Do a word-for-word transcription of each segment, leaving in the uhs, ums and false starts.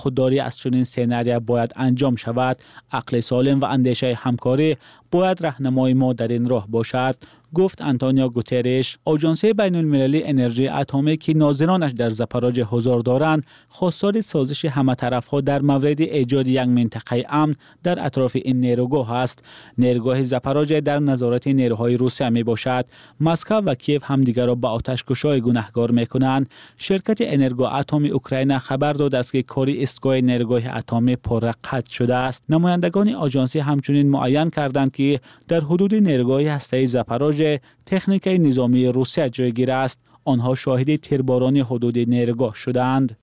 خودداری از چنین سناریو باید انجام شود. عقل سالم و اندیشه همکاری باید راهنمای ما در این راه باشد، گفت آنتونیو گوترش. آژانس بین المللی انرژی اتمی که ناظرانش در زاپاروژه حضور دارند، خواستار سازش همه طرف‌ها در مورد ایجاد یک منطقه امن در اطراف این نیروگاه است. نیروگاه زاپاروژه در نظارت نیروهای روسیه می باشد. مسکو و کیف همدیگر را به آتش‌کشی گناهکار می‌کنند. شرکت انرگو اتمی اوکراین خبر داده است که کار ایستگاه نیروگاه اتمی پاره قطع شده است. نمایندگان آژانس همچنین معین کردند که در حدود نیروگاه هسته‌ای زاپاروژه تکنیک نظامی روسیه جایگیر است. آنها شاهد تیرباران حدود نیروگاه شدند.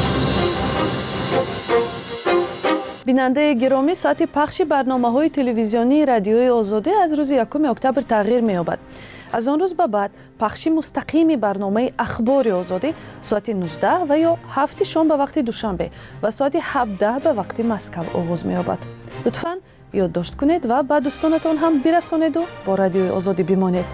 بیننده گرامی، ساعت پخش برنامه‌های تلویزیونی رادیوی آزادی از روز یکم اکتبر تغییر می‌یابد. از آن روز به بعد پخش مستقیم برنامه اخبار آزادی ساعت نوزده و یا هفت شام به وقت دوشنبه و ساعت هفده به وقت مسکو آغاز می‌یابد. لطفاً یادداشت کنید و به دوستانتان هم برسانید و با رادیوی آزادی بمانید.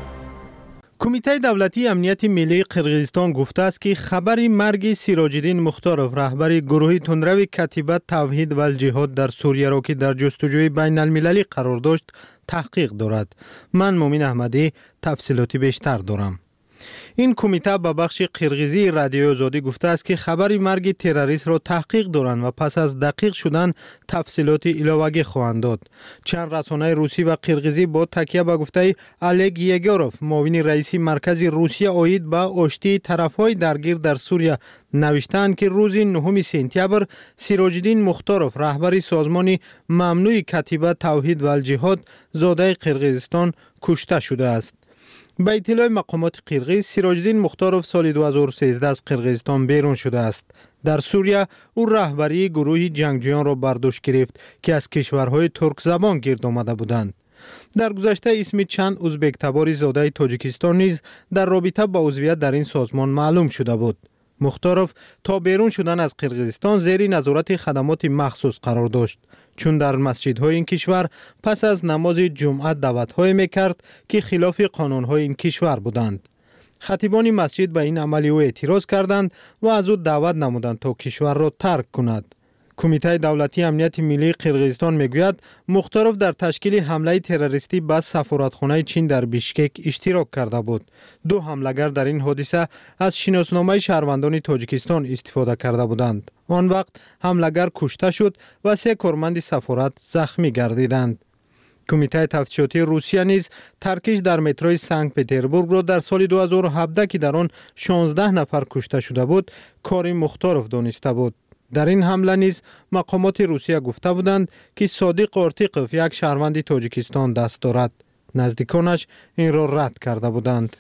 کمیته دولتی امنیت ملی قرقیزستان گفته است که خبر مرگ سیراج‌الدین مختاروف رهبر گروه تندرو کتیبه توحید و الجهاد در سوریه را که در جستجوی بین المللی قرار داشت تحقیق دارد. من مومن احمدی تفصیلاتی بیشتر دارم. این کمیته به بخش قرقیزی رادیو آزادی گفته است که خبر مرگ تروریست را تحقیق دارند و پس از دقیق شدن تفصیلات علاوه‌ای خواهند داد. چند رسانه روسی و قرقیزی با تکیه به گفته الگ یگوروف معاون رئیسی مرکز روسیه عاید به آشتی طرف‌های درگیر در سوریه نوشتند که روز نهم سپتامبر سیراج‌الدین مختاروف رهبر سازمان ممنوع کتیبه توحید و الجهاد زاده قرقیزستان کشته شده است. به اطلاع مقامات قرقیز، سیراج‌الدین مختاروف سال دو هزار و سیزده از قرقیزستان بیرون شده است. در سوریه او رهبری گروه جنگجویان را بر دوش گرفت که از کشورهای ترک زبان گرد آمده بودند. در گذشته اسم چند ازبک تبار زاده تاجیکستان نیز در رابطه با عضویت در این سازمان معلوم شده بود. مختاروف تا بیرون شدن از قرقیزستان زیر نظارت خدمات مخصوص قرار داشت، چون در مسجدهای این کشور پس از نماز جمعه دعوت‌های می‌کرد که خلاف قانون‌های این کشور بودند. خطیبان مسجد به این عمل او اعتراض کردند و از او دعوت نمودند تا کشور را ترک کند. کمیته دولتی امنیت ملی قرقیزستان میگوید مختاروف در تشکیل حمله تروریستی به سفارتخانه چین در بیشکک اشتراک کرده بود. دو حمله‌گر در این حادثه از شناسنامه شهروندان تاجیکستان استفاده کرده بودند. آن وقت حمله‌گر کشته شد و سه کارمند سفارت زخمی گردیدند. کمیته تفتیشاتی روسیه نیز ترکش در متروی سنت پترزبورگ را در سال دو هزار و هفده که در آن شانزده نفر کشته شده بود کار مختاروف دانسته بود. در این حمله نیز مقامات روسیه گفته بودند که صادق آرتیقوف یک شهروند تاجیکستان دست دارد. نزدیکانش این را رد کرده بودند.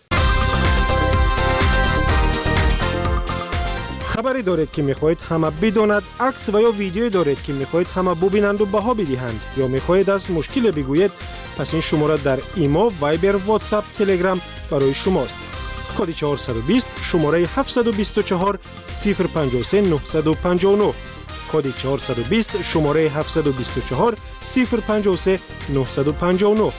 خبری دارید که میخواهید همه بداند، عکس و یا ویدیویی دارید که میخواهید همه ببینند و بها بدهند یا میخواهید از مشکل بگویید، پس این شماره در ایما، وایبر، واتساپ، تلگرام برای شماست. کد چهارصد و بیست شماره هفتصد و بیست و چهار صفر پنجاه و سه نهصد و پنجاه و نه. کد چهارصد و بیست شماره هفتصد و بیست و چهار صفر پنجاه و سه نهصد و پنجاه و نه.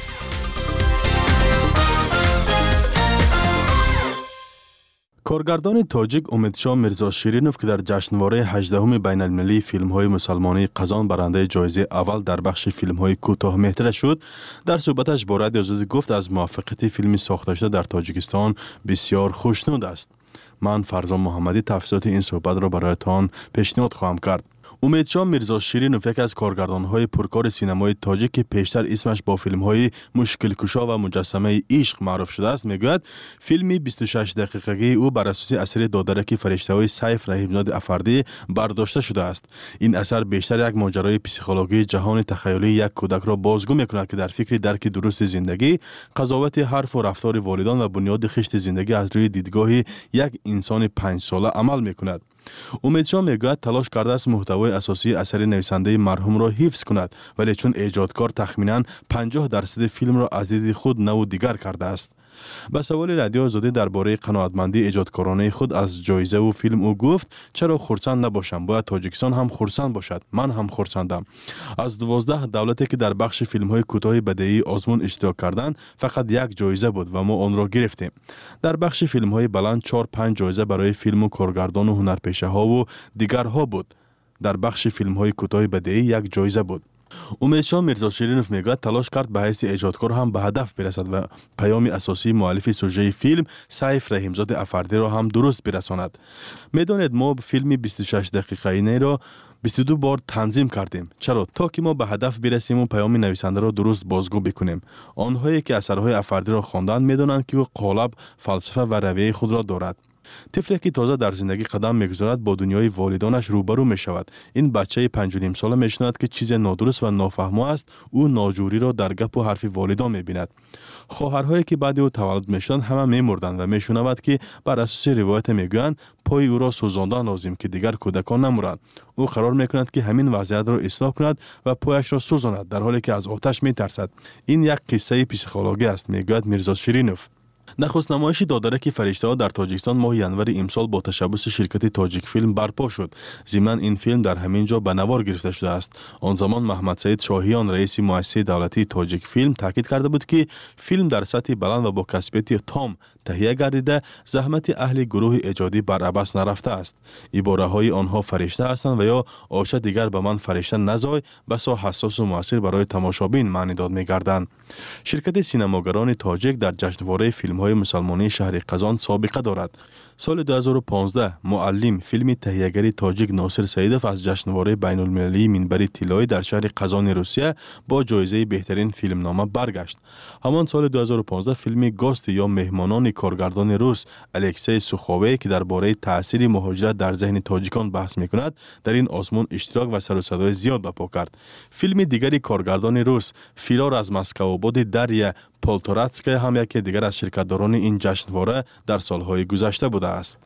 کارگردان تاجیک امیدشاه میرزا شیرینوف که در جشنواره هجدهم بین المللی فیلم های مسلمانی قزان برنده جایزه اول در بخش فیلم های کوتاه مهتره شد، در صحبتش با رادیو آزادی گفت از موفقیت فیلمی ساخته شده در تاجیکستان بسیار خوشنود است. من فرزان محمدی تفصیلات این صحبت را برایتان پیشنهاد خواهم کرد. امیدشاه میرزا شیرینوف یک از کارگردان‌های پرکار سینمای تاجیک که پیشتر اسمش با فیلم‌های مشکل کشا و مجسمه عشق معروف شده است میگوید فیلمی بیست و شش دقیقگی او بر اساس اثر دادرک فرشته‌های سیف رحیم‌زاده افردی برداشته شده است. این اثر بیشتر یک ماجرای پسیکولوژی جهان تخیلی یک کودک را بازگو می‌کند که در فکر درک درست زندگی، قضاوت حرف و رفتار والدان و بنیاد خشت زندگی از روی دیدگاه یک انسان پنج ساله عمل می‌کند. امیدشاه میگوید تلاش کرده است محتوای اساسی اثر نویسنده مرحوم را حفظ کند، ولی چون ایجادکار تخمیناً پنجاه درصد فیلم را از دید خود نو و دیگر کرده است. به سوال رادیو آزادی درباره قناعتمندی ایجادکارانه خود از جایزه و فیلم او گفت چرا خرسند نباشم، باید تاجیکستان هم خرسند باشد، من هم خرسندم. از دوازده دولتی که در بخش فیلم های کوتاه بدیعی آزمون اشتراک کردند فقط یک جایزه بود و ما آن را گرفتیم. در بخش فیلم های بلند چهار پنج جایزه برای فیلم و کارگردان و هنرپیشه ها و دیگرها بود. در بخش فیلم‌های کوتاه بدیعی یک جایزه بود. امیدشاه میرزا شیرینوف میگوید تلاش کرد به حیث ایجادکار هم به هدف برسد و پیام اساسی مؤلف سوژه فیلم سیف رحیمزاده افردی را هم درست برساند. میدانید ما فیلم بیست و شش دقیقه‌ای را بیست و دو بار تنظیم کردیم. چرا؟ تا که ما به هدف برسیم و پیام نویسنده را درست بازگو بکنیم. آنهایی که اثرهای افردی را خواندند میدانند که او قالب، فلسفه و رویه خود را دارد. طفلی که تازه در زندگی قدم میگذارد با دنیای والدانش روبرو می شود. این بچه پنج و نیم ساله می شنود که چیز نادرست و نافهمو است. او ناجوری را در گپ و حرف والدان می بیند. خواهرهایی که بعد او تولد می شدند همه می مردند و می شنود که بر اساس روایت می گویند پای او را سوزاندن لازم که دیگر کودکان نمورند. او قرار می کند که همین وضعیت را اصلاح کند و پایش را سوزاند در حالی که از آتش می ترسد. این یک قصه پسیخولوژی است، می گوید میرزا شیرینوف. نخست نمایش دادرک فرشته ها در تاجیکستان ماه ینور امسال با تشبث شرکت تاجیک فیلم برپا شد. ضمناً این فیلم در همین جا به نوار گرفته شده است. آن زمان محمد سعید شاهیان رئیس مؤسسه دولتی تاجیک فیلم تاکید کرده بود که فیلم در سطح بلند و با کیفیت تام تهیه گردیده زحمت اهل گروه ایجادی بر عبث نرفته است. عباره های آنها فرشته هستند و یا آشه دیگر به من فرشته نزای بسا حساس و مؤثر برای تماشابین معنی داد می‌گردند. شرکت سینماگران تاجیک در جشنواره فیلم‌های مسلمانی شهر قزان سابقه دارد. سال دو هزار و پانزده معلم فیلم تهیه‌گری تاجیک ناصر سعیدوف از جشنواره بین‌المللی منبری طلایی در شهر قزان روسیه با جایزه بهترین فیلمنامه برگشت. همان سال دو هزار و پانزده فیلم گاست یا مهمانان کارگردان روس الکسی سوخووی که درباره تاثیر مهاجرت در ذهن تاجیکان بحث می‌کند در این آزمون اشتراک و سر و صدای زیاد برپا کرد. فیلم دیگری کارگردان روس فرار از مسکو آباد دریا پولتوراتسکی هم یکی دیگر از شرکت‌داران این جشنواره در سالهای گذشته بوده است.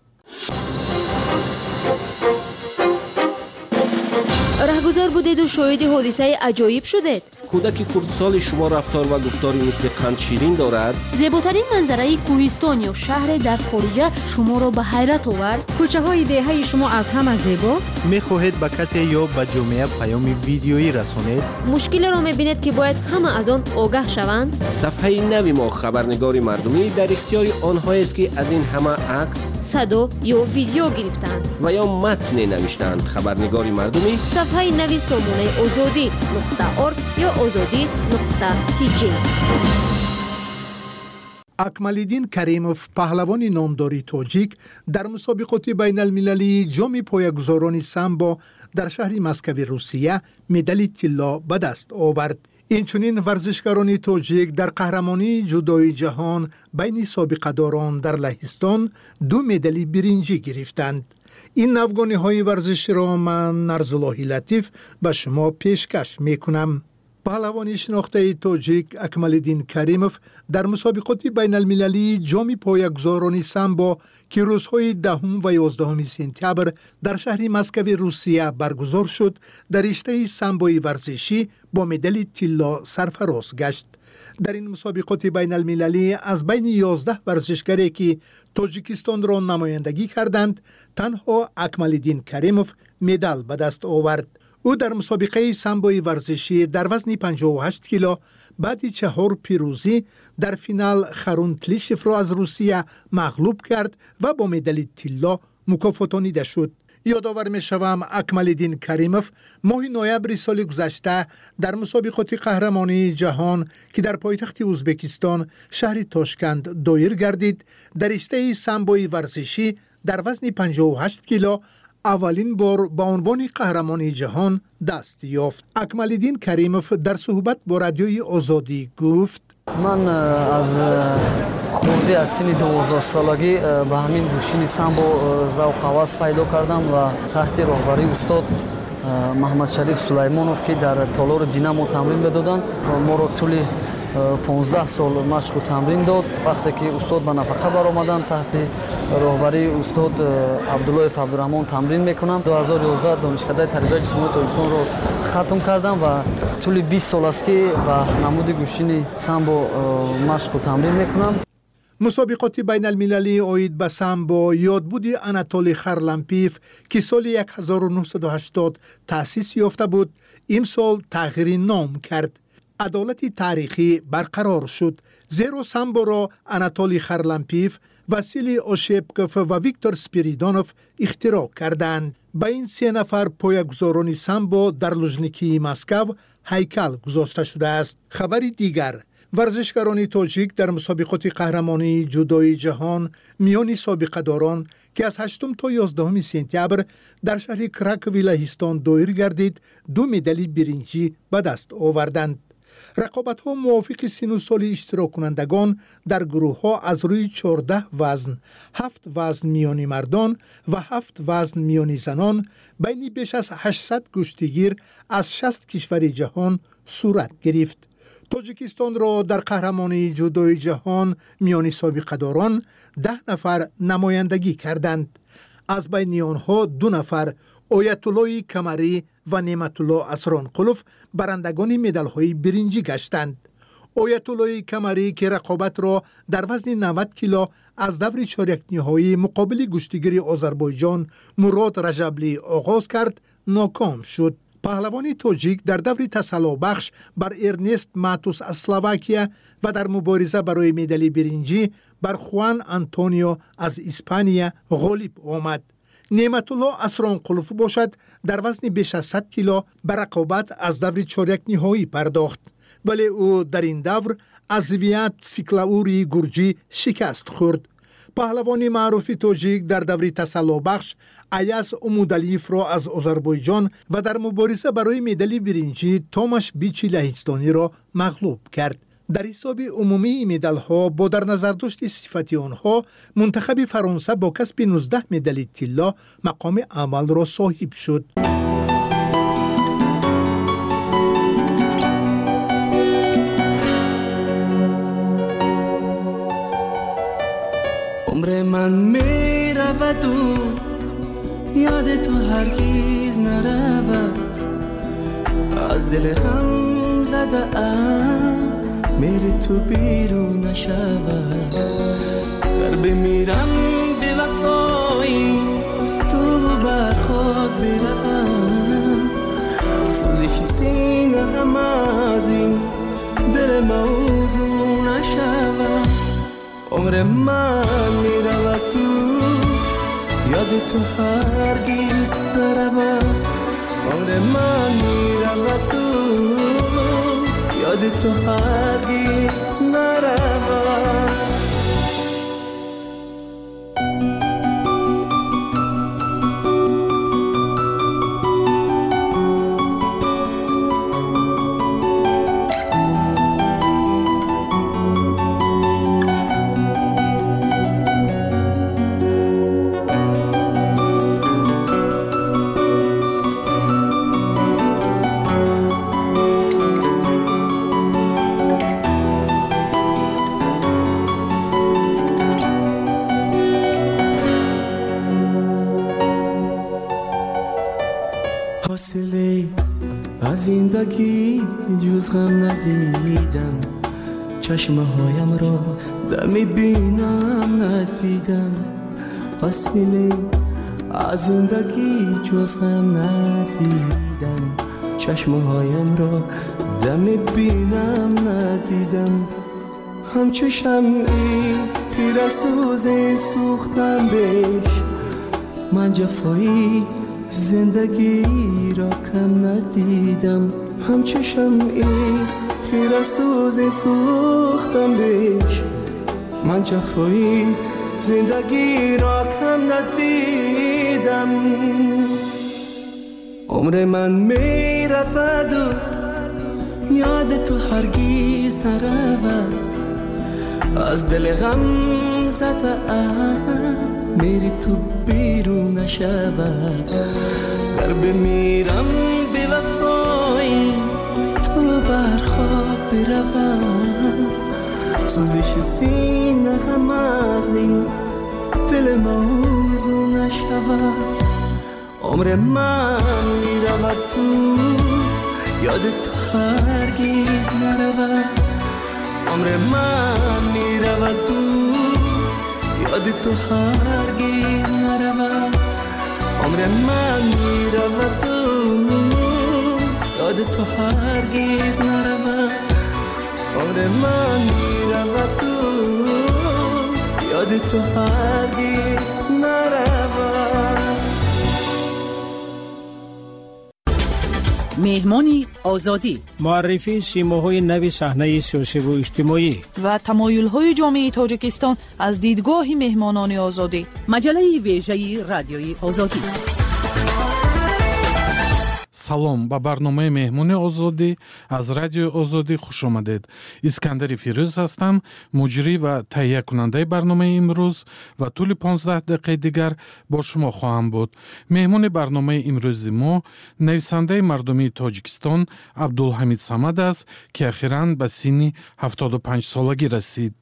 رهگذر بودید و شاهد حادثه عجایب شدید. کودک خردسال شما رفتار و گفتاری مثل قند شیرین دارد. زیباترین منظره کوهستان یا شهر در خارج شما را به حیرت آورد. کوچه های دهه شما از همه زیباست. می‌خواهید به کسی یا به جامعه پیام ویدیویی رسانید؟ مشکل را می‌بینید که باید همه از آن آگاه شوند. صفحه نوی ما خبرنگار مردمی در اختیار آنهایی است که از این همه عکس، صدا یا ویدیو گرفتند و یا متن نوشتند. خبرنگار مردمی صفحه نوی سامانه آزادی نقطه ارگ یا آزادی نقطه تی جی. اکمالدین کریموف پهلوان نامداری تاجیک در مسابقات بین المللی جام پایه‌گذاران سامبو در شهر مسکو روسیه مدال طلا به دست آورد. اینچنین ورزشکاران تاجیک در قهرمانی جودوی جهان بین سابقه‌داران در لهستان دو مدال برنجی گرفتند. این نوگانی های ورزشی را من نرزالله لطیف به شما پیشکش می کنم. پهلوان شناخته تاجیک اکمالدین کریموف در مسابقات بین المللی جام پایه‌گذاران سامبو که روزهای دهم و یازدهم سپتامبر در شهر مسکو روسیه برگزار شد در رشته سامبوی ورزشی با مدال طلا سرفراز گشت. در این مسابقات بین المللی از بین یازده ورزشکاری که تاجیکستان را نمایندگی کردند تنها اکمالدین کریموف مدال به دست آورد. او در مسابقه سامبوی ورزشی در وزن پنجاه و هشت کیلو بعد چهار پیروزی در فینال خارون تلیشف را از روسیه مغلوب کرد و با مدال طلا مکافاتانیده شد. یادآور می شوم اکمالدین کریموف ماه نوامبر سال گذشته در مسابقات قهرمانی جهان که در پایتخت ازبکستان شهر تاشکند دایر گردید در رشته سامبوی ورزشی در وزن پنجاه و هشت کیلو اولین بار با عنوان قهرمانی جهان دست یافت. اکمالدین کریموف در صحبت با رادیوی آزادی گفت: من از خورده از سن دوازده سالگی به همین گوشین سامبو ذوق هوس پیدا کردم و تحت راهبری استاد محمد شریف سلیمانوف که در تالار دینامو تمرین می‌دادند ما را طول پانزده سال مشق و تمرین داد. وقتی که استاد به نفقه برآمدن تحت راهبری استاد عبدالله عبدالرحمن تمرین میکنم. دو هزار و یازده دانشکده تربیت جسمانی تاجیکستان رو ختم کردم و طول بیست سال است که به نمود گوشین سامبو مشق و تمرین میکنم. مسابقات بین المللی عاید به سامبو یادبود آناتولی خارلامپیف که سال هزار و نهصد و هشتاد تأسیس یافته بود امسال تغییر نام کرد. عدالت تاریخی برقرار شد زیرا سامبو را آناتولی خارلامپیف، واسیلی اوشپکوف و ویکتور سپیریدونوف اختراع کردند. به این سه نفر پایه‌گذاران سامبو در لوژنیکی مسکو هیکل گذاشته شده است. خبری دیگر، ورزشکاران تاجیک در مسابقات قهرمانی جودوی جهان میان سابقه داران که از هشتم تا یازدهم سپتامبر در شهر کراکوی لهستان دایر گردید، دو مدال برنجی به دست آوردند. رقابت‌ها موافق سن و سال اشتراک کنندگان در گروه‌ها از روی چهارده وزن، هفت وزن میانی مردان و هفت وزن میانی زنان بین بیش از هشتصد کشتیگیر از شصت کشور جهان صورت گرفت. تاجیکستان را در قهرمانی جودوی جهان میانی سابقه داران ده نفر نمایندگی کردند. از بین آنها دو نفر، آیت الله کمری و نعمت الله اسرانقلوف، برندگان مدال‌های برنجی گشتند. آیت الله کمری که رقابت را در وزن نود کیلو از دور چهارک نهایی مقابل گشتیگیر آذربایجان مراد رجبلی آغاز کرد، ناکام شد. پهلوان تاجیک در دور تسلا بخش بر ارنست ماتوس از اسلواکیه و در مبارزه برای مدال برنجی بر خوان آنتونیو از اسپانیا غالب آمد. نعمت الله اسرانقلوف باشد در وزن بیش از صد کیلو بر رقابت از دور چهارک نهایی پرداخت، ولی او در این دور از ویات سیکلاوری گرجی شکست خورد. پهلوان معروف تاجیک در دور تسلا بخش ایاز امودالیف را از آذربایجان و در مبارزه برای مدال برنجی تاماش بیچی لهستانی را مغلوب کرد. در حساب عمومی مدال ها با در نظر داشت صفتی آنها، منتخب فرانسه با کسب نوزده مدال طلا مقام اول را صاحب شد. عمر من می رود و یاد تو هرگیز نرود، از دل غم زده ام میری تو بیرون نشود. در بمیرم به وفایی تو بر خود بروم، سوزش سینه غم از این دل موضوع نشود. عمر من میرود تو یاد تو هرگیز نرود، عمر من میرود تو یاد تو هرگیز نرود. حاصله از زندگی جز غم ندیدم، چشمه هایم را دمی بینم ندیدم. حاصله از زندگی جز غم ندیدم، چشمه هایم را دمی بینم ندیدم. همچو شمعی خیره سوز سوختم بهش، من جفایی زندگی را کم ندیدم. همچو شمعی خیره سوز سوختم بهش، من جفایی زندگی را کم ندیدم. عمر من می رود و یاد تو هرگیز نرود، از دل غم زده ام میری تو بیرون نشود. گر بمیرم به وفایی تو بر خواب بروم، سوزش سینه غم از این دل موضوع نشود. عمر من میرود تو یاد تو هرگیز نرود، عمر من میرود تو یاد تو هرگیز نرود. عمر من میرود تو یاد تو هرگیز نرود، عمر من میرود تو یاد تو هرگیز نرود. مهمانی آزادی، معرفی سیماهای نوی صحنه سیاسی و اجتماعی و تمایل‌های جامعه تاجیکستان از دیدگاه مهمانان آزادی. مجله ویژه رادیوی آزادی. салом ба барномаи меҳмони озодӣ аз радиои озодӣ хуш омадед. искандари фирӯз ҳастам, муҷрӣ ва таҳиякунандаи барномаи имрӯз ва тӯли понздаҳ дақиқаи дигар бо шумо хоҳам буд. меҳмони барномаи имрӯзи мо нависандаи мардумии тоҷикистон абдулҳамид самад аст, ки ахиран ба синни ҳафтоду панҷсолагӣ расид.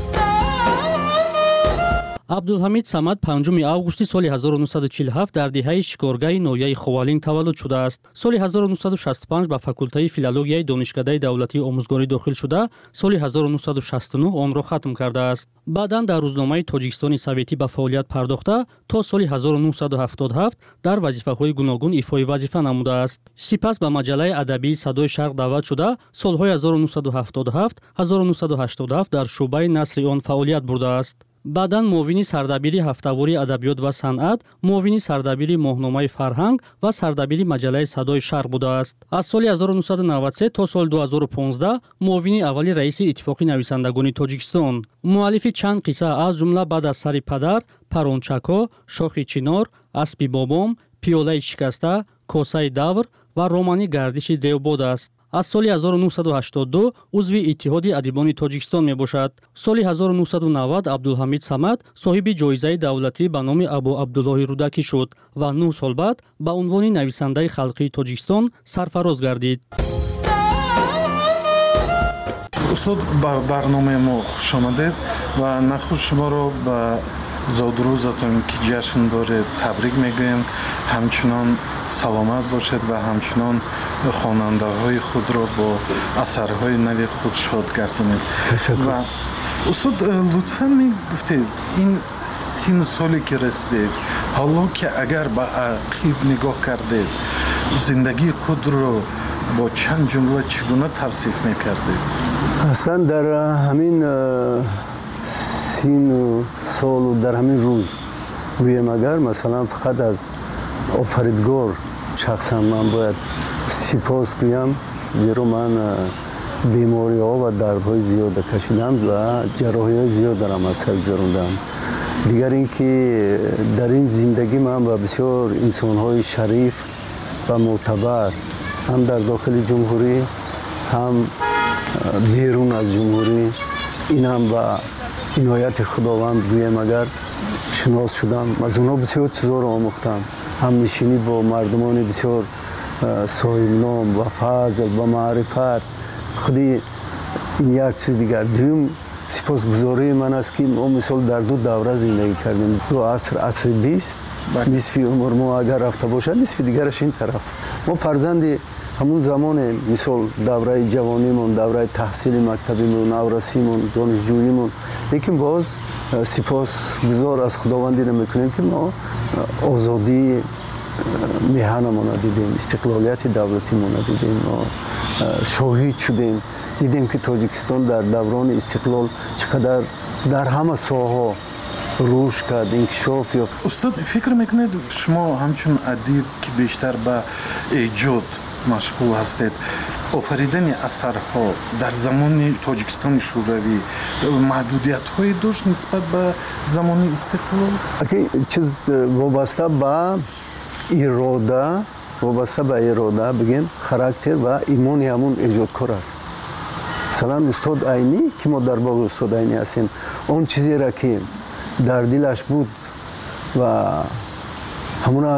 абдулҳамид самад панҷуми августи соли ҳазору нуҳсаду чилу ҳафт дар диҳаи шикоргаҳи ноҳияи ховалин таваллуд шудааст. соли ҳазору нуҳсаду шасту панҷ ба факултаи филологияи донишкадаи давлатии омӯзгорӣ дохил шуда, соли ҳазору нуҳсаду шасту нӯҳ онро хатм кардааст. баъдан дар рӯзномаи Тоҷикистони Советӣ ба фаъолият пардохта, то соли ҳазору нуҳсаду ҳафтоду ҳафт дар вазифаҳои гуногун ифои вазифа намудааст. сипас ба маҷаллаи адабии Садои Шарқ даъват шуда, солҳои ҳазору нуҳсаду ҳафтоду ҳафт - ҳазору нуҳсаду ҳаштоду ҳафт дар шуъбаи насри он фаъолият бурдааст. баъдан муовини сардабири ҳафтавори адабиёт ва санъат, муовини сардабири моҳномаи фарҳанг ва сардабири маҷаллаи Садои Шарқ будааст. аз соли ҳазору нуҳсаду навад и се то соли ду ҳазору понздаҳ муовини аввали раиси Иттифоқи нависандагони Тоҷикистон. муаллифи чанд қисса аз ҷумла баъд аз сари падар, Парончако, Шохи чинор, Аспи бобом, Пиёлаи шикаста, Косаи давр ва романи Гардиши девбод аст. аз соли ҳазору нуҳсаду ҳаштоду ду узви Иттиҳоди адибони Тоҷикистон мебошад. соли ҳазору нуҳсаду навад Абдулҳамид Самад соҳиби ҷоизаи давлатӣ ба номи Абу Абдуллоҳи Рудакӣ шуд ва нӯҳ сол баъд ба унвони нависандаи халқии Тоҷикистон сарфароз гардид. устод, ба барномаи мо хуш омадед ва нахуш шуморо ба зодрӯзатон ки ҷашн доред табрик мегӯем. ҳамчунон саломат бошед ва ҳамчунон хонандаҳои худро бо асарҳои нави худ шод гардонед. ва устод, лутфан мегуфтед ин сину соле ки расидед, ҳоло ки агар ба ақиб нигоҳ кардед, зиндагии худро бо чанд ҷумла чӣ гуна тавсиф мекардед? аслан дар ҳамин сину солу дар ҳамин рӯз гӯем, агар масалан фақат аз офаридгор шахсан ман бояд сипос гӯям, зеро ман бемориҳо ва дардҳои зиёда кашидам ва ҷарроҳиҳои зиёд дарам аз сар гузарондам. дигар ин ки дар ин зиндагӣ ман ба бисёр инсонҳои шариф ва мӯътабар ҳам дар дохили ҷумҳурӣ ҳам берун аз ҷумҳурӣ, инам ба инояти худованд гӯем агар шинос шудам. аз онҳо бисёр чизҳоро омӯхтам, ҳамнишинӣ бо мардумони бисёр соҳибном ва фазл ва маърифат. худи ин як чиз дигар. дуюм сипосгузории ман аст ки мо мисол дар ду давра зиндагӣ кардем. ду аср, асри бист, нисфи умр мо агар рафта бошад, нисфи дигараш ин тараф. мо фарзанди ҳамун замоне, мисол давраи ҷавонимон, давраи таҳсили мактабимон, наврасимон, донишҷӯимон. лекин боз сипосгузор аз Худовандӣ мекунем ки мо озодии меҳанамона дидем, истиқлолияти давлатимона дидем, мо шоҳид шудем, дидем ки Тоҷикистон дар даврони истиқлол чӣ қадар дар ҳама соҳаҳо рушд кард, инкишоф ёфт. устод, фикр мекунед шумо ҳамчун адиб ки бештар ба эҷод машғул ҳастед, офаридани асарҳо дар замони Тоҷикистони шӯравӣ маҳдудиятҳое дошт нисбат ба замони истиқлол? чиз вобаста ба ирода, вобаста ба ирода бигем характер ва имони ҳамун эҷодкор аст. масалан устод Айнӣ, ки мо дар боғи устод Айнӣ ҳастем, он чизеро ки дар дилаш буд ва ҳамуна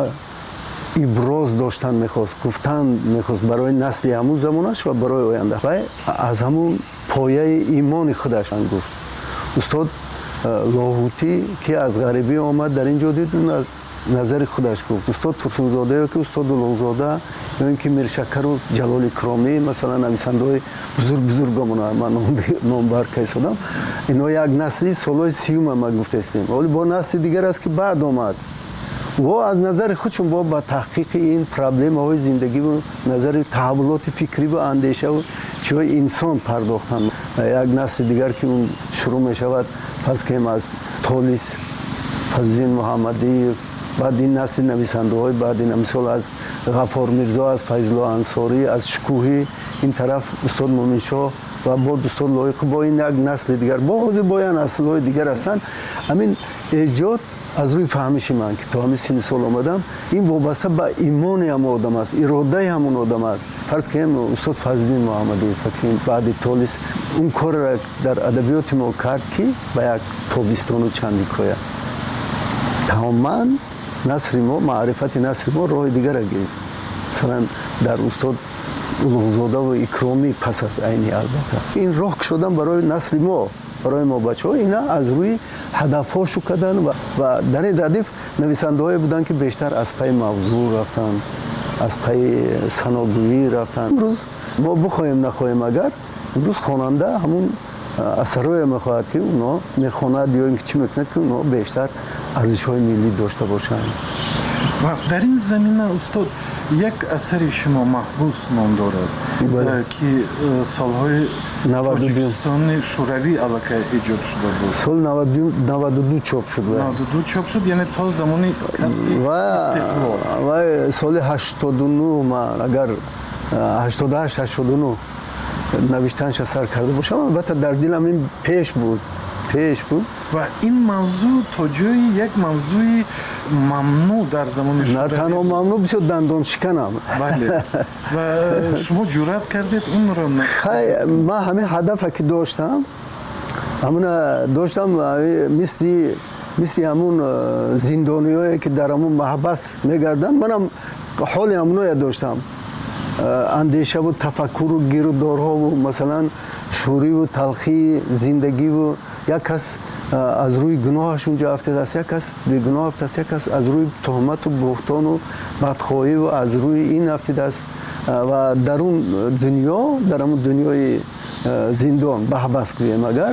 иброз доштан мехост, гуфтан мехост барои насли ҳамун замонаш ва барои оянда. вай аз ҳамун пояи имони худаш гуфт. устод Лоҳутӣ ки аз ғарибӣ омад дар ин ҷо дид, аз назари худаш гуфт. устод Турсунзодаё ки устод Улуғзода ё ин ки Миршакару Ҷалоли Кромӣ, масалан нависандаҳои бузург бузургамона ман номбар кайсодам, ино як насли солҳои сиюма ма гуфтастем. вале бо насли дигар аст ки баъд омад. во аз назари худшон бо ба таҳқиқи ин проблемаҳои зиндагиву назари таҳаввулоти фикриву андешаву чиҳои инсон пардохтанд. як насли дигар ки он шурӯъ мешавад, фарз кунем аз Толис, Фазлиддин Муҳаммадиев, بعد این نسل نویسنده‌های بعد این مثال از غفار میرزا، از فیض‌الله انصاری، از شکوهی، این طرف استاد مومن شاه و با استاد لایق با این یک نسل دیگر با حاضر باید نسل‌های دیگر هستند. همین ایجاد از روی فهمش من که تا همین سن سال آمدم این وابسته به ایمان هم آدم است، اراده همون آدم است. فرض کنیم استاد فضلالدین محمدی فکر بعد تالیس اون کار را در ادبیات ما کرد که به یک تابستان و چندیکایا تماما نثر ما معرفت نثر ما راه دیگر را گرفت. مثلا در استاد الغزاده و اکرامی پس از عینی البته این راه شدن برای نسل ما، برای ما بچه‌ها اینا از روی هدف‌هاشو کردن و, و در این ردیف نویسنده‌هایی بودن که بیشتر از پای موضوع رفتن، از پای سناگویی رفتن. امروز ما بخوایم نخوایم اگر امروز خواننده همون اثرای میخواهد که اونا میخواند یا اینکه چی میکند که اونا بیشتر ارزش‌های ملی داشته باشند. و در این زمینه استاد یک اثر شما محبوس نام دارد که سالهای تاجیکستان شوروی علاقه ایجاد شده بود. سال نود و دو چاپ شد. نود و دو چاپ شد یعنی تا زمان کسب استقلال. و سال هشتاد و نه من اگر هشتاد و هشت هشتاد و نه نوشتنش اثر کرده باشم البته در دلم این پیش بود. پیش بود و این موضوع تا جایی یک موضوع ممنوع در زمان شوروی. نه تنها ممنوع بسیار دندان شکنم. بله. و شما جرأت کردید اون رو نه؟ خیلی من همه هدف که داشتم همون داشتم مثل مثل همون زندانیایی که در همون محبس میگردن منم حال همونو داشتم. اندیشه و تفکر و گیرودارها و مثلا شوری و تلخی زندگی و یک کس از روی گناهش اونجا افتاده است، یک کس به گناه افتاده است، یک کس از روی تهمت و بهتان و بدخواهی و از روی این افتاده است و در اون دنیا در اون دنیای زندان به حبس گویم اگر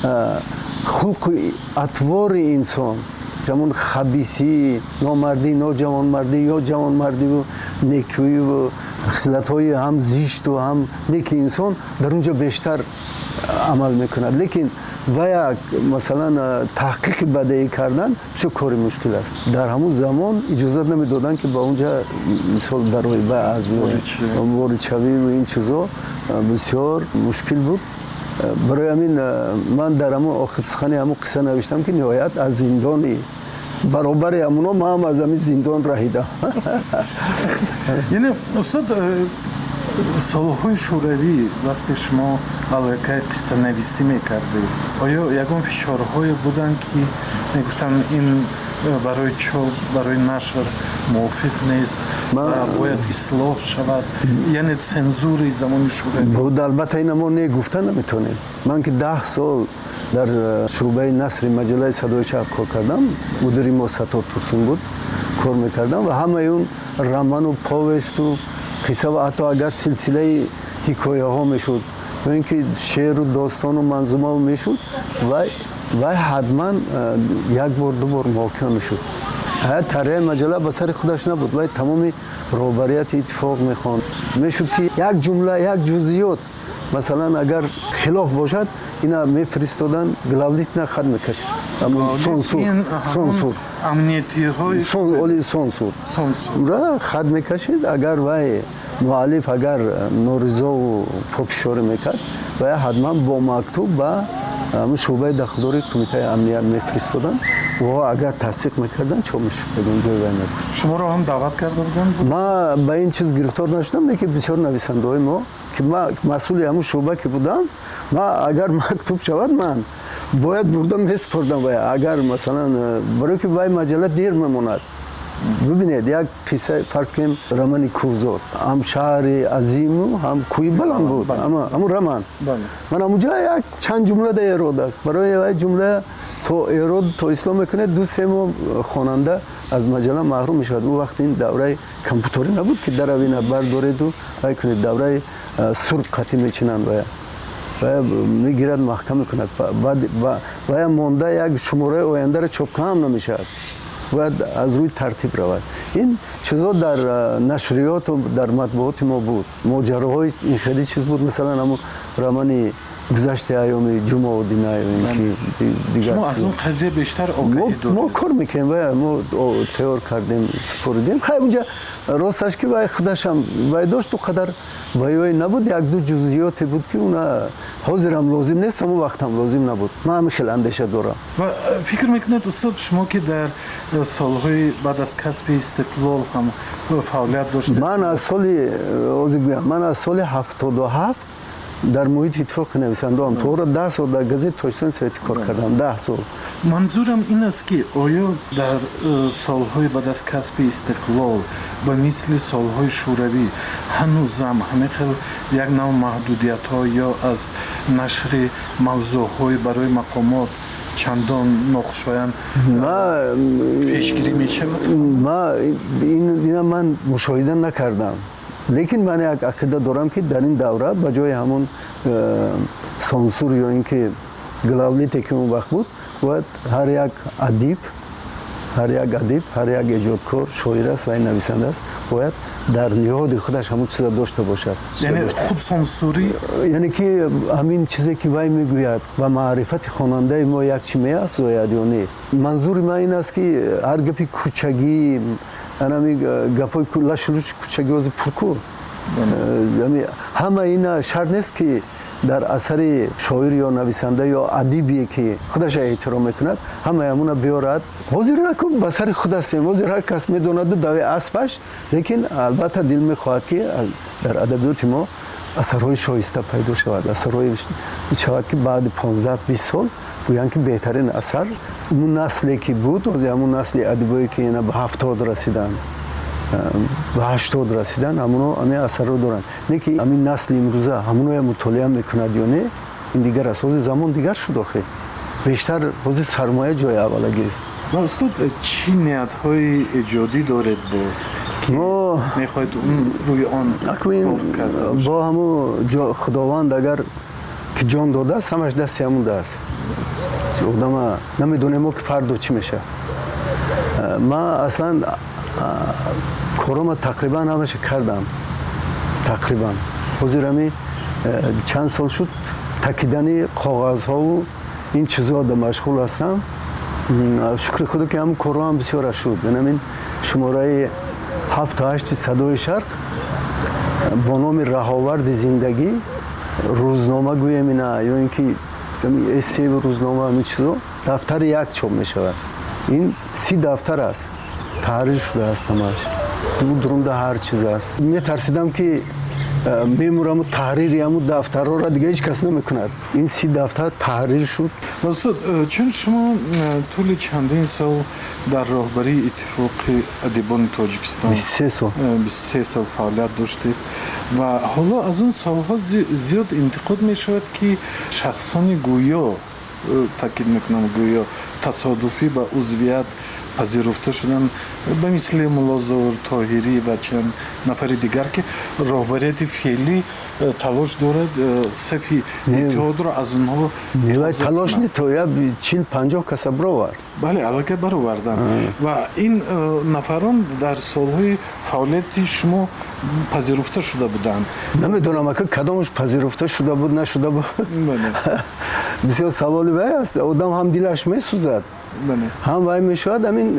خلق اطوار انسان همون خبیثی، نامردی، ناجوانمردی یا جوانمردی و نیکی و خصلت‌های هم زشت و هم نیک انسان در اونجا بیشتر عمل میکند. لیکن و یک مثلا تحقیق بدیهی کردن بسیار کار مشکل است. در همون زمان اجازه نمیدادن که با اونجا مثال در روی از وارد شوی و این چیزا بسیار مشکل بود. برای همین من در همون آخر سخن همون قصه نوشتم که نهایت از زندانی برابر همونا ما هم از همین زندان رهیدم. یعنی استاد سالهای شوروی وقتی شما علاقه قصه نویسی میکردید آیا یکان فشارهای بودن که میگفتن این برای چاپ برای نشر موافق نیست و باید اصلاح شود یعنی سنزور زمان شوروی بود؟ البته این ما نگفتن نمیتونیم. من که ده سال در شعبه نثر مجله صدای شب کار کردم، مدیر ما ستاد ترسون بود کار میکردم و همه اون رمان و پاوست و قصه و حتی اگر سلسله حکایه ها میشد و اینکه شعر و داستان و منظومه میشد و و حتما یک بار دو بار واقع میشد. طرح مجله به سر خودش نبود و تمام رهبریت اتفاق میخواند میشد که یک جمله یک جزئیات مثلا اگر خلاف باشد اینا میفرستادن گلاولیت نه خط میکشید اما سانسور سانسور امنیتی های سون اولی سانسور را خط میکشید اگر وای مؤلف اگر نورزا و پافشار میکرد و حتما با مکتوب با شعبه داخلی کمیته امنیت میفرستادن و اگر تصدیق میکردن چه میشد اونجا وینر. شما رو هم دعوت کرده بودن؟ ما به این چیز گرفتار نشدم که بسیار نویسنده‌های ما که ما مسئول همون شعبه که بودم ما اگر مکتوب شود من باید بردم میسپردم و اگر مثلا برای که وای مجله دیر میموند ببینید یک قصه فرض کنیم رمان کوزور هم شهر عظیم و هم کوی بلند بود اما همون رمان من اونجا یک چند جمله در ایراد است برای یک جمله تو ایراد تو اسلام میکنه دو سه ماه خواننده از مجله محروم میشود. اون وقت این دوره کامپیوتری نبود که در اوینه بردارید و وای کنید دوره سرخ خطی میچینند و میگیرد محکم میکند بعد و مونده یک شماره آینده را چاپ هم نمیشود باید از روی ترتیب رود. این چیزا در نشریات و در مطبوعات ما بود. ماجراهای این خیلی چیز بود مثلا همون رمان گذشته ایام جمعه دینا اینکه دیگه شما از اون قضیه بیشتر آگاهی دارید. ما کار میکنیم و ما تئور کردیم سپردیم. خیلی اونجا راستش که وای خودش هم وای داشت تو قدر وای نبود، یک دو جزئیات بود که اونا حاضرم لازم نیست، اما وقتم لازم نبود. من هم خیلی اندیشه دارم. و فکر میکنید استاد شما که در سالهای بعد از کسب استقلال هم فعالیت داشتید؟ من از سال من از سال هفتاد و هفت در محیط اتفاق نویسنده هم تو را ده سال در گزیت تاجیکستان سویتی کار کردم. ده سال. منظورم این است که آیا در سالهای بعد از کسب استقلال به مثل سالهای شوروی هنوزم همه خیل یک نوع محدودیت ها یا از نشر موضوع های برای مقامات چندان ناخوشایند پیشگیری می شود؟ ما این من مشاهده نکردم، لیکن من یک عقیده دارم که در این دوره به جای همون سانسور یا اینکه گلاولیتی که اون وقت بود، باید هر یک ادیب هر یک ادیب هر یک ایجادکار شاعر است و این نویسنده است باید در نهاد خودش همون چیزا داشته باشد. یعنی خود سانسوری، یعنی که همین چیزی که وای میگوید و معرفت خواننده ما یک چی میافزاید یا نه. منظور من این است که هر گپی کوچگی انا می گپای لاشلوش کوچگی از پرکو، یعنی همه این شرط نیست که در اثر شاعر یا نویسنده یا ادیبی که خودش احترام میکند همه همون بیارد. حاضر نکن به سر خود است، حاضر هر کس میدوند دوی اسبش، لیکن البته دل میخواهد که در ادبیات ما اثرهای شایسته پیدا شود، اثرهای شود که بعد پانزده بیست سال گویند که بهترین اثر اون نسلی که بود از همون نسل ادبایی که اینا به هفتاد رسیدن به هشتاد رسیدن همونو همین اثر رو دارن. نه که همین نسل امروزه همونو مطالعه میکند یا نه، این دیگر است. از زمان دیگر شد آخه بیشتر از سرمایه جای اول گرفت. و استاد چی نیت‌های ایجادی دارید باز ما میخواید اون روی آن با همون خداوند اگر که جان داده است همش دست همون است. آدم نمیدونه ما که فردا چی میشه. ما اصلا کارم تقریبا همش کردم، تقریبا حضور همی چند سال شد تکیدن کاغذ ها و این چیزها در مشغول هستم. شکر خدا که همون کارم هم بسیار شد. یعنی شماره هفت تا هشت صدای شرق با نام رهاورد زندگی روزنامه گویم اینا یا اینکه استی و روزنامه همین چیزا دفتر یک چاپ می شود. این سی دفتر است، تحریر شده است همش، دو درونده هر چیز است. می ترسیدم که میمورم و تحریری همو دفتر را دیگه هیچ کس نمیکند. این سی دفتر تحریر شد. استاد چون شما طول چندین سال در راهبری اتفاق ادیبان تاجیکستان بیست و سه سال بیست و سه سال فعالیت داشتید و حالا از اون سالها زیاد انتقاد می شود که شخصان گویا، تاکید میکنم گویا تصادفی به عضویت پذیرفته شدن به مثل ملا ظاهر طاهری و چند نفر دیگر که راهبریت فعلی تلاش دارد صفی اتحاد را از اونها میلای تلاش نیست تو یا چیل پنجاه کس برآورد. بله علاقه برآوردن و این نفران در سالهای فعالیت شما پذیرفته شده بودند. نمیدونم اگه کدامش پذیرفته شده بود نشده بود. بسیار سوالی وای است. آدم هم دلش میسوزد. هم وای میشود همین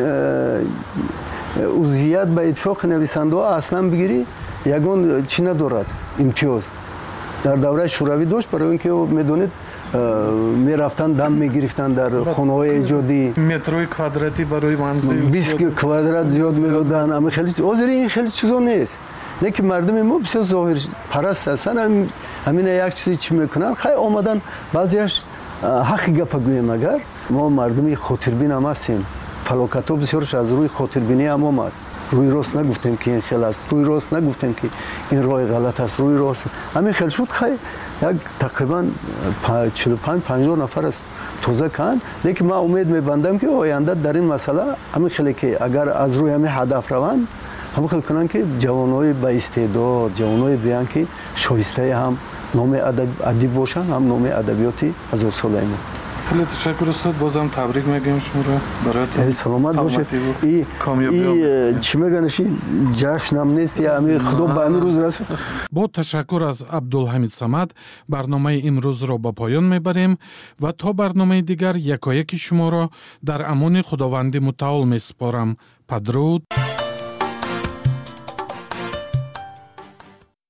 عضویت به اتفاق نویسنده ها اصلا بگیری یگان چی ندارد امتیاز. در دوره شوروی داشت برای اینکه میدونید میرفتن دم میگرفتن در خانه های ایجادی، متروی کوادراتی برای منزل بیست کوادرات زیاد میدادن. اما خیلی آذری این خیلی چیزا نیست. نه که مردم ما بسیار ظاهر پرست هستن، همین یک چیزی چی میکنن خیلی آمدن بعضیش حق گپ گویم. اگر ما مردمی خاطربین هم هستیم، فلاکت ها بسیارش از روی خاطربینی هم آمد. روی راست نگفتیم که این خیلی است، روی راست نگفتیم که این راه غلط است، روی راست همین خیلی شد. خیلی یک تقریبا چهل و پنج پنجاه نفر است توزه کن. لیکن من امید میبندم که آینده در این مسئله همین خیلی که اگر از روی همین هدف روند همین خیلی کنن که جوانای با استعداد، جوانای بیان که شایسته هم نام ادب باشن، هم نام ادبیاتی هزار ساله ما. خیلی تشکر استاد. بازم تبریک میگیم شما رو براتون. سلامت باشید. این کامیابی چی میگنشی جشنم نیست یا می خدا به این روز رسید. با تشکر از عبدالحمید صمد برنامه امروز را به پایان میبریم و تا برنامه دیگر یکایک شما را در امان خداوند متعال میسپارم. بدرود.